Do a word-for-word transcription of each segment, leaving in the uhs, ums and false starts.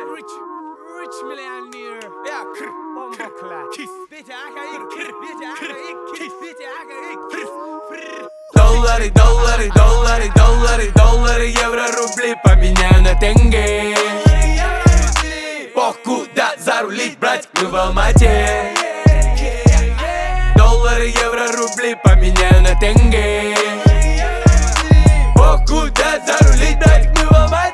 rich, rich millionaire. Ja, krr, bomba klar. Kiss, bitte aga ik, krr, bitte aga ik, kiss, bitte aga ik, krr. Доллары, доллары, доллары, доллары, доллары, евро, рубли поменяю на тенге. Бог куда зарулить, брать, мы в Алмате. Доллары, евро, рубли поменяю на тенге. Бог куда зарулить, брать, мы в Алмате.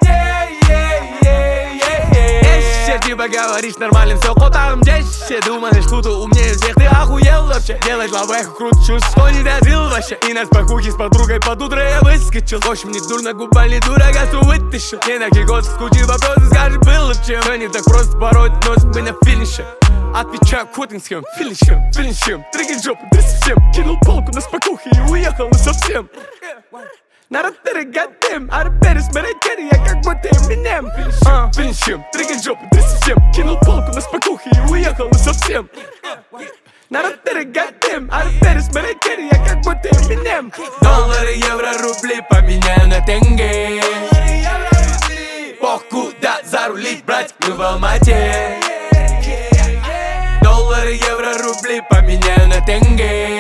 Типа говоришь нормально, все котам десять. Думаешь, кто-то умнее всех, ты охуел вообще. Делаешь лавэху, кручусь, что не дожил вообще. И нас покухи с подругой под утро я выскочил. В общем, не дурно, губа не дурак, а то вытащил. Не на кикос, скучи вопросы, скажешь, было чем. Все не так просто пороть нос, мы на финише. Отвечаю котинским, финишем, финишем. Триггер жопу, тряс всем. Кинул полку на спокухи и уехал насовсем. Народ перегадем, а рэперы смотреть я как будто Эминем. Финишем, триггер жопу, тряс всем. Кинул полку на спокухи и уехал насовсем. Народ перегадем, а рэперы смотреть я как будто Эминем. Доллары, евро, рубли поменяю на тенге. Бог куда зарулить, брать, мы в Алмате. Доллары, евро, рубли поменяю на тенге.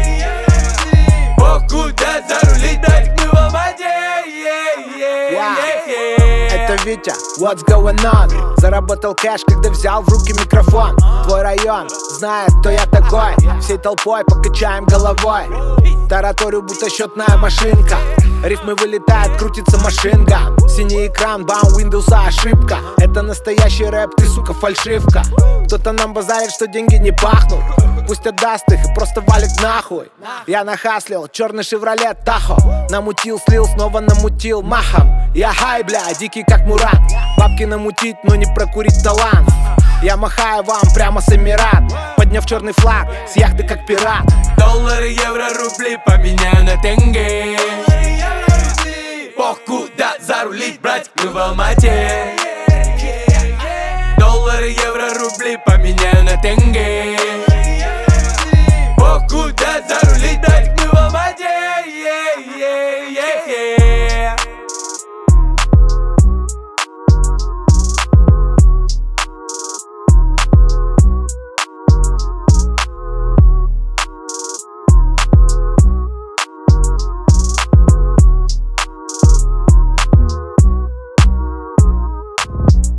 Бог куда зарулить, брать, мы в Алмате. Это Витя, what's going on? Заработал кэш, когда взял в руки микрофон. Твой район знает, кто я такой. Всей толпой покачаем головой. Тараторю, будто счетная машинка. Рифмы вылетают, крутится машинка. Синий экран, бам, Windows, ошибка. Это настоящий рэп, ты, сука, фальшивка. Кто-то нам базарит, что деньги не пахнут. Пусть отдаст их и просто валит нахуй. Я нахаслил, черный шевролет Тахо. Намутил, слил, снова намутил махом. Я хай, бля, дикий как Мурат. Бабки намутить, но не прокурить талант. Я махаю вам прямо с Эмират, подняв черный флаг, с яхты как пират. Доллары, евро, рубли поменяю на тенге. Бог куда зарулить, брать, мы в Алмате. Доллары, евро, рубли поменяю на тенге.